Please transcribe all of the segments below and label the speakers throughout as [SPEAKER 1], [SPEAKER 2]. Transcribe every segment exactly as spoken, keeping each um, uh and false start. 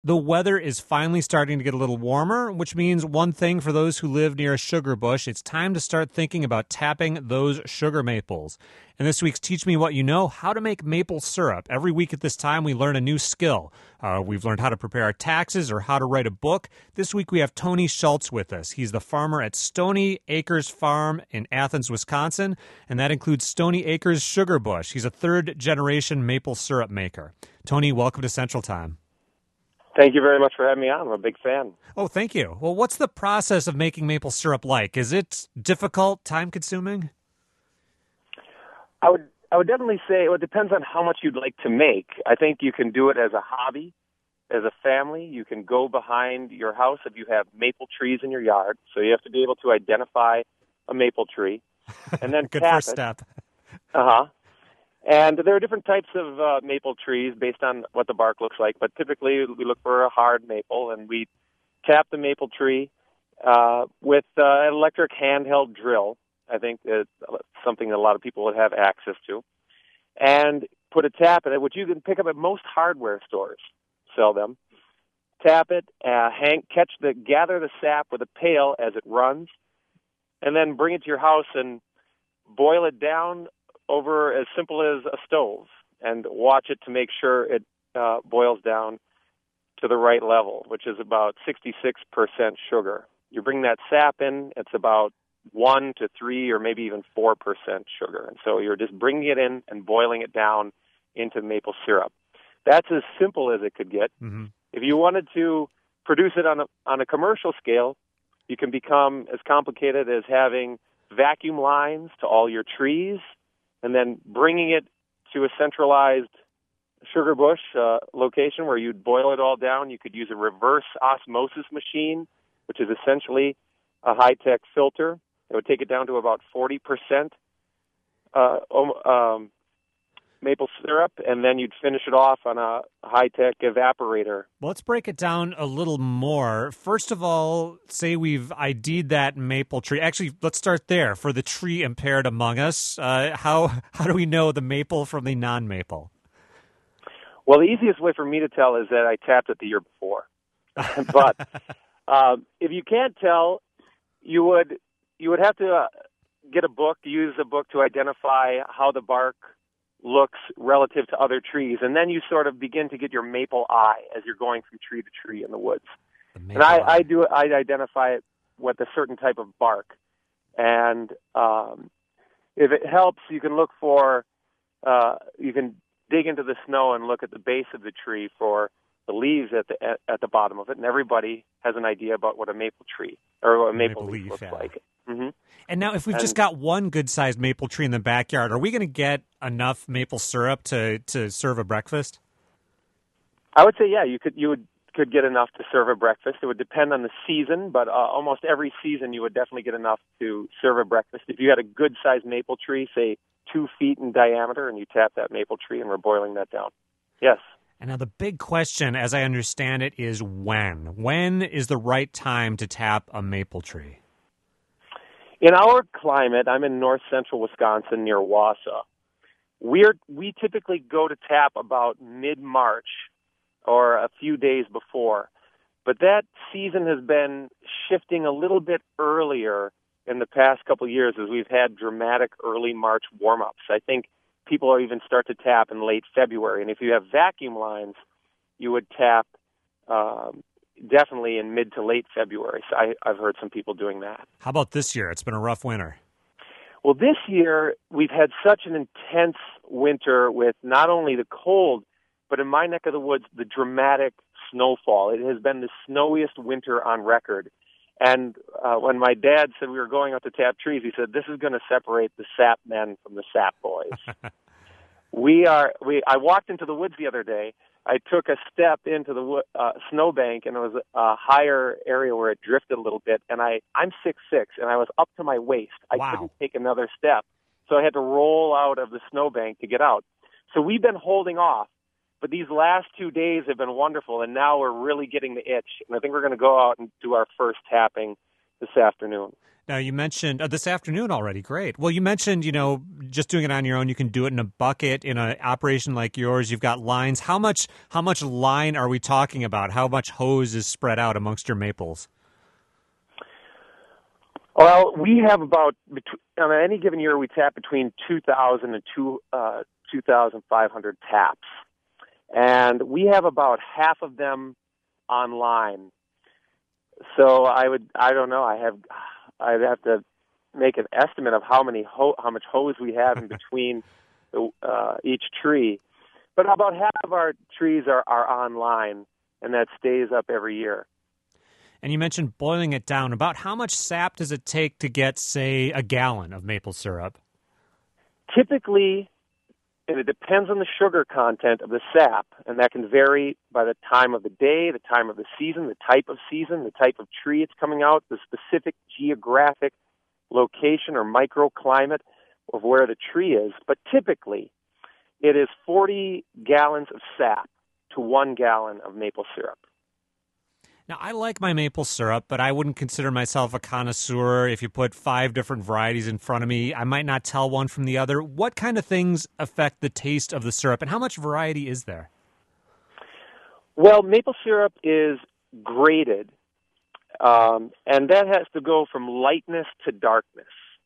[SPEAKER 1] The weather is finally starting to get a little warmer, which means one thing for those who live near a sugar bush. It's time to start thinking about tapping those sugar maples. In this week's Teach Me What You Know, how to make maple syrup. Every week at this time, we learn a new skill. Uh, we've learned how to prepare our taxes or how to write a book. This week, we have Tony Schultz with us. He's the farmer at Stony Acres Farm in Athens, Wisconsin, and that includes Stony Acres Sugar Bush. He's a third-generation maple syrup maker. Tony, welcome to Central Time.
[SPEAKER 2] Thank you very much for having me on. I'm a big fan.
[SPEAKER 1] Oh, thank you. Well, what's the process of making maple syrup like? Is it difficult, time-consuming?
[SPEAKER 2] I would I would definitely say well, it depends on how much you'd like to make. I think you can do it as a hobby, as a family. You can go behind your house if you have maple trees in your yard. So you have to be able to identify a maple tree and then
[SPEAKER 1] Good
[SPEAKER 2] tap
[SPEAKER 1] first
[SPEAKER 2] it.
[SPEAKER 1] step.
[SPEAKER 2] Uh-huh. And there are different types of uh, maple trees based on what the bark looks like, but typically we look for a hard maple, and we tap the maple tree uh, with uh, an electric handheld drill. I think it's something that a lot of people would have access to, and put a tap in it, which you can pick up at most hardware stores, sell them. Tap it, uh, hang, catch the, gather the sap with a pail as it runs, and then bring it to your house and boil it down over as simple as a stove, and watch it to make sure it uh, boils down to the right level, which is about sixty-six percent sugar. You bring that sap in, it's about one to three or maybe even four percent sugar. And so you're just bringing it in and boiling it down into maple syrup. That's as simple as it could get.
[SPEAKER 1] Mm-hmm.
[SPEAKER 2] If you wanted to produce it on a, on a commercial scale, you can become as complicated as having vacuum lines to all your trees, and then bringing it to a centralized sugar bush uh, location where you'd boil it all down. You could use a reverse osmosis machine, which is essentially a high-tech filter. It would take it down to about forty percent uh, um, maple syrup, and then you'd finish it off on a high-tech evaporator.
[SPEAKER 1] Well, let's break it down a little more. First of all, say we've I D'd that maple tree. Actually, let's start there. For the tree impaired among us, uh, how how do we know the maple from the non-maple?
[SPEAKER 2] Well, the easiest way for me to tell is that I tapped it the year before. But um, if you can't tell, you would you would have to uh, get a book, use a book to identify how the bark looks relative to other trees, and then you sort of begin to get your maple eye as you're going from tree to tree in the woods.
[SPEAKER 1] The
[SPEAKER 2] and I,
[SPEAKER 1] eye.
[SPEAKER 2] I do I identify it with a certain type of bark, and um, if it helps, you can look for uh, you can dig into the snow and look at the base of the tree for the leaves at the at, at the bottom of it, and everybody has an idea about what a maple tree or what a maple,
[SPEAKER 1] maple
[SPEAKER 2] leaf,
[SPEAKER 1] leaf
[SPEAKER 2] looks
[SPEAKER 1] yeah.
[SPEAKER 2] like. Mm-hmm.
[SPEAKER 1] And now, if we've
[SPEAKER 2] And,
[SPEAKER 1] just got one good-sized maple tree in the backyard, are we going to get enough maple syrup to, to serve a breakfast?
[SPEAKER 2] I would say, yeah, you could you would could get enough to serve a breakfast. It would depend on the season, but uh, almost every season you would definitely get enough to serve a breakfast. If you had a good-sized maple tree, say two feet in diameter, and you tap that maple tree and we're boiling that down, yes.
[SPEAKER 1] And now the big question, as I understand it, is when? When is the right time to tap a maple tree?
[SPEAKER 2] In our climate, I'm in north central Wisconsin near Wausau. We're, we typically go to tap about mid-March or a few days before. But that season has been shifting a little bit earlier in the past couple of years as we've had dramatic early March warm-ups. I think people are even start to tap in late February. And if you have vacuum lines, you would tap um, definitely in mid to late February. So I, I've heard some people doing that.
[SPEAKER 1] How about this year? It's been a rough winter.
[SPEAKER 2] Well, this year we've had such an intense winter with not only the cold, but in my neck of the woods, the dramatic snowfall. It has been the snowiest winter on record. And uh, when my dad said we were going out to tap trees, he said, this is going to separate the sap men from the sap boys. we are. We. I walked into the woods the other day. I took a step into the uh, snowbank, and it was a higher area where it drifted a little bit. And I, I'm six foot six, and I was up to my waist. I
[SPEAKER 1] Wow.
[SPEAKER 2] couldn't take another step, so I had to roll out of the snowbank to get out. So we've been holding off, but these last two days have been wonderful, and now we're really getting the itch. And I think we're going to go out and do our first tapping this afternoon.
[SPEAKER 1] Now, you mentioned uh, this afternoon already. Great. Well, you mentioned, you know, just doing it on your own. You can do it in a bucket. In an operation like yours, you've got lines. How much how much line are we talking about? How much hose is spread out amongst your maples?
[SPEAKER 2] Well, we have about, on any given year, we tap between two thousand and two, uh, two thousand five hundred taps. And we have about half of them online. So I would, I don't know, I have, I'd have to make an estimate of how many, ho- how much hose we have in between the, uh, each tree. But about half of our trees are, are online, and that stays up every year.
[SPEAKER 1] And you mentioned boiling it down. About how much sap does it take to get, say, a gallon of maple syrup?
[SPEAKER 2] Typically, and it depends on the sugar content of the sap, and that can vary by the time of the day, the time of the season, the type of season, the type of tree it's coming out, the specific geographic location or microclimate of where the tree is. But typically, it is forty gallons of sap to one gallon of maple syrup.
[SPEAKER 1] Now, I like my maple syrup, but I wouldn't consider myself a connoisseur. If you put five different varieties in front of me, I might not tell one from the other. What kind of things affect the taste of the syrup, and how much variety is there?
[SPEAKER 2] Well, maple syrup is graded, um, and that has to go from lightness to darkness.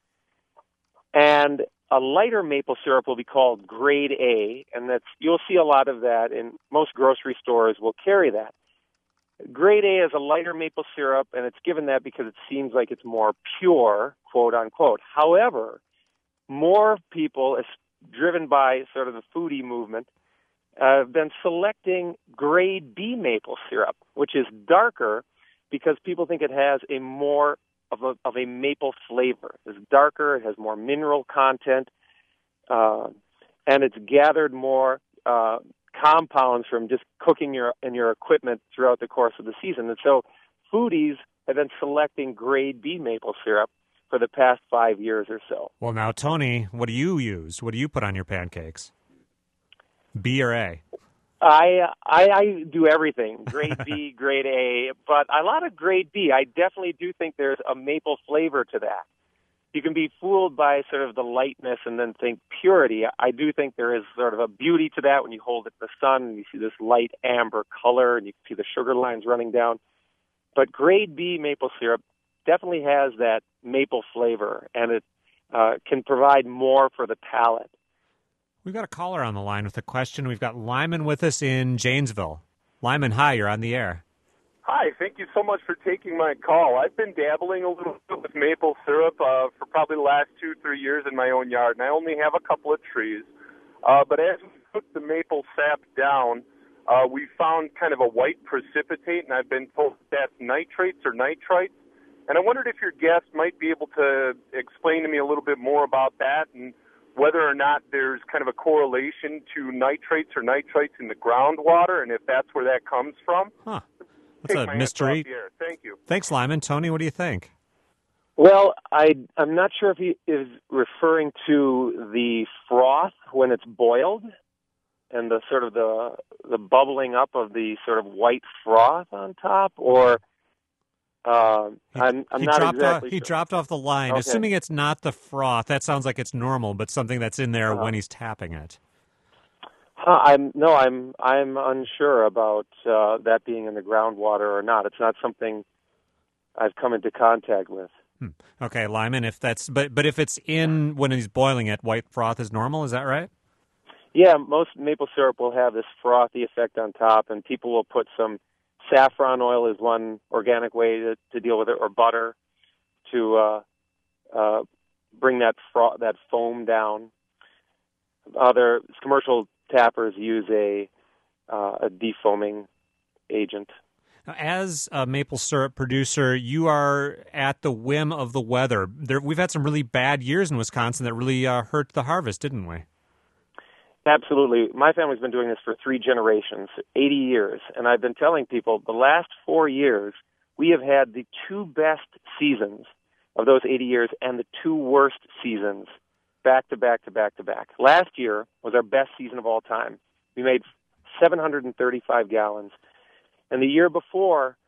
[SPEAKER 2] And a lighter maple syrup will be called grade A, and that's you'll see a lot of that, and most grocery stores will carry that. Grade A is a lighter maple syrup, and it's given that because it seems like it's more pure, quote unquote. However, more people, as driven by sort of the foodie movement, uh, have been selecting grade B maple syrup, which is darker because people think it has a more of a, of a maple flavor. It's darker, it has more mineral content, uh, and it's gathered more uh, compounds from just cooking your in your equipment throughout the course of the season. And so foodies have been selecting grade B maple syrup for the past five years or so.
[SPEAKER 1] Well, now, Tony, what do you use? What do you put on your pancakes? B or A?
[SPEAKER 2] I I, I do everything, grade B, grade A, but a lot of grade B. I definitely do think there's a maple flavor to that. You can be fooled by sort of the lightness and then think purity. I do think there is sort of a beauty to that when you hold it in the sun and you see this light amber color and you see the sugar lines running down. But grade B maple syrup definitely has that maple flavor, and it uh, can provide more for the palate.
[SPEAKER 1] We've got a caller on the line with a question. We've got Lyman with us in Janesville. Lyman, hi, you're on the air.
[SPEAKER 3] Hi, thank you so much for taking my call. I've been dabbling a little bit with maple syrup uh, for probably the last two, three years in my own yard, and I only have a couple of trees. Uh, but as we put the maple sap down, uh, we found kind of a white precipitate, and I've been told that's nitrates or nitrites. And I wondered if your guest might be able to explain to me a little bit more about that and whether or not there's kind of a correlation to nitrates or nitrites in the groundwater, and if that's where that comes from.
[SPEAKER 1] Huh. That's a mystery.
[SPEAKER 3] Thank you.
[SPEAKER 1] Thanks, Lyman. Tony, what do you think?
[SPEAKER 2] Well, I, I'm not sure if he is referring to the froth when it's boiled and the sort of the the bubbling up of the sort of white froth on top, or uh,
[SPEAKER 1] he,
[SPEAKER 2] I'm, I'm
[SPEAKER 1] he
[SPEAKER 2] not
[SPEAKER 1] dropped
[SPEAKER 2] exactly
[SPEAKER 1] off, He
[SPEAKER 2] sure.
[SPEAKER 1] dropped off the line.
[SPEAKER 2] Okay.
[SPEAKER 1] Assuming it's not the froth, that sounds like it's normal, but something that's in there
[SPEAKER 2] Uh-huh.
[SPEAKER 1] when he's tapping it.
[SPEAKER 2] Huh, I'm no, I'm I'm unsure about uh, that being in the groundwater or not. It's not something I've come into contact with.
[SPEAKER 1] Hmm. Okay, Lyman, if that's but but if it's in when he's boiling it, white froth is normal. Is that right?
[SPEAKER 2] Yeah, most maple syrup will have this frothy effect on top, and people will put some saffron oil is one organic way to, to deal with it, or butter to uh, uh, bring that fro- that foam down. Other commercial tappers use a uh, a defoaming agent.
[SPEAKER 1] Now, as a maple syrup producer, you are at the whim of the weather. There, we've had some really bad years in Wisconsin that really uh, hurt the harvest, didn't we?
[SPEAKER 2] Absolutely. My family's been doing this for three generations, eighty years, and I've been telling people the last four years we have had the two best seasons of those eighty years and the two worst seasons back to back to back to back. Last year was our best season of all time. We made seven hundred thirty-five gallons. And the year before,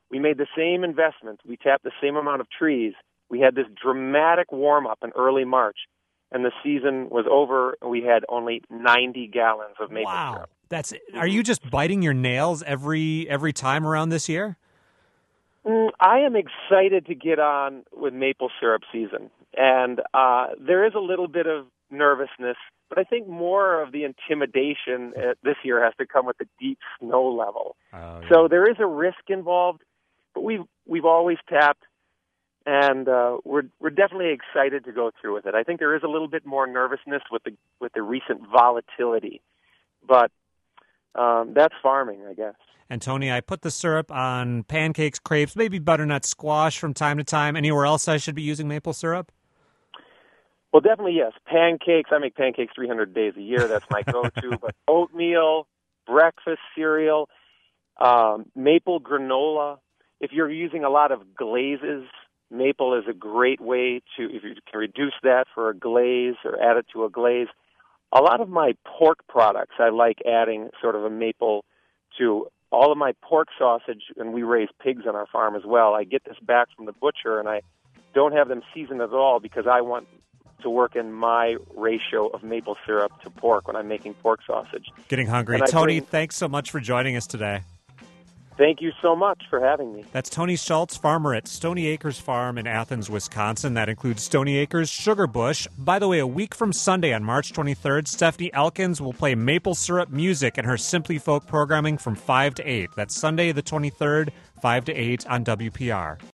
[SPEAKER 2] we made the same investments. We tapped the same amount of trees. We had this dramatic warm-up in early March, and the season was over, and we had only ninety gallons of maple
[SPEAKER 1] wow.
[SPEAKER 2] syrup.
[SPEAKER 1] That's, are you just biting your nails every every time around this year?
[SPEAKER 2] Mm, I am excited to get on with maple syrup season, and uh, there is a little bit of nervousness, but I think more of the intimidation uh, this year has to come with the deep snow level. Oh, yeah. So there is a risk involved, but we've we've always tapped, and uh, we're we're definitely excited to go through with it. I think there is a little bit more nervousness with the with the recent volatility, but um, that's farming, I guess.
[SPEAKER 1] And Tony, I put the syrup on pancakes, crepes, maybe butternut squash from time to time. Anywhere else I should be using maple syrup?
[SPEAKER 2] Well, definitely yes. Pancakes, I make pancakes three hundred days a year. That's my go-to. But oatmeal, breakfast cereal, um, maple granola. If you're using a lot of glazes, maple is a great way to, if you can reduce that for a glaze or add it to a glaze. A lot of my pork products, I like adding sort of a maple to all of my pork sausage, and we raise pigs on our farm as well. I get this back from the butcher, and I don't have them seasoned at all because I want to work in my ratio of maple syrup to pork when I'm making pork sausage.
[SPEAKER 1] Getting hungry. Tony, bring... thanks so much for joining us today.
[SPEAKER 2] Thank you so much for having me.
[SPEAKER 1] That's Tony Schultz, farmer at Stony Acres Farm in Athens, Wisconsin. That includes Stony Acres Sugar Bush. By the way, a week from Sunday on March twenty-third, Stephanie Elkins will play maple syrup music in her Simply Folk programming from five to eight. That's Sunday the twenty-third, five to eight on W P R.